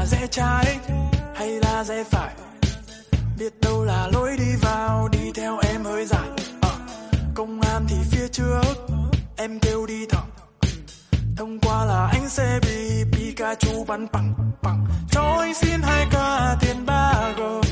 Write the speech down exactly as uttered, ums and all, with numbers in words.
rẽ trái hay là rẽ phải, biết đâu là lối đi vào, đi theo em hơi dài. Ờ, công an thì phía trước, em kêu đi thẳng. Thông qua là anh sẽ bị Pikachu bắn bằng bằng. Cho anh xin hai ca tiền ba g.